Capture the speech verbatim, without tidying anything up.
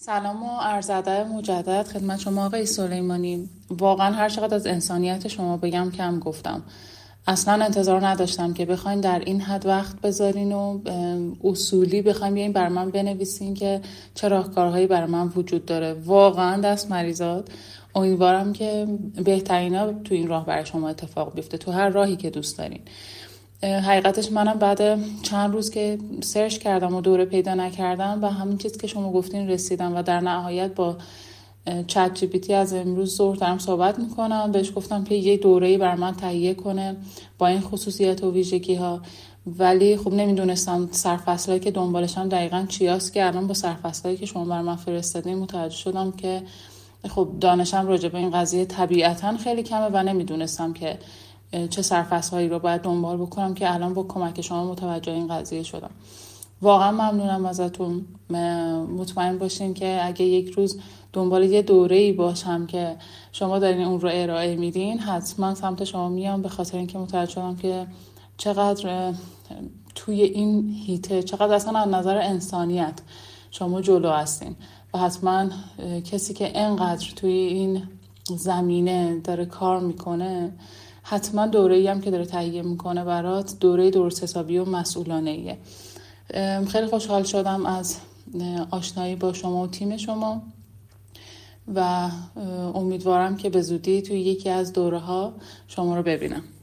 سلام و عرض ادب مجدد خدمت شما آقای سلیمانی. واقعا هر چقدر از انسانیت شما بگم کم گفتم. اصلا انتظار نداشتم که بخواین در این حد وقت بذارین و اصولی بخواین بیاین بر من بنویسین که چه راهکارهایی بر من وجود داره. واقعا دست مریزاد. امیدوارم که بهترینا تو این راه برای شما اتفاق بیفته، تو هر راهی که دوست دارین. حقیقتش منم بعد چند روز که سرچ کردم و دوره پیدا نکردم و همین چیز که شما گفتین رسیدم و در نهایت با چت جی پی تی از امروز ظهر دارم صحبت میکنم. بهش گفتم که یه دوره‌ای بر من تهیه کنه با این خصوصیت و ویژگی ها، ولی خب نمیدونستم سرفصلایی که دنبالشم دقیقاً چیاست که الان با سرفصلایی که شما بر من فرستادین متوجه شدم که خب دانشم راجع به این قضیه طبیعتاً خیلی کمه و نمیدونستم که چه سرفصل‌هایی رو باید دنبال بکنم که الان با کمک شما متوجه این قضیه شدم. واقعا ممنونم ازتون. مطمئن باشین که اگه یک روز دنبال یه دوره‌ای باشم که شما دارین اون رو ارائه میدین، حتما سمت شما میام، به خاطر اینکه متوجه شدم که چقدر توی این هیته، چقدر اصلا از نظر انسانیت شما جلو هستین و حتما کسی که اینقدر توی این زمینه داره کار میکنه حتما دوره‌ای هم که داره تهیه میکنه برات دوره درست حسابی و مسئولانه ایه. خیلی خوشحال شدم از آشنایی با شما و تیم شما و امیدوارم که به زودی توی یکی از دوره ها شما رو ببینم.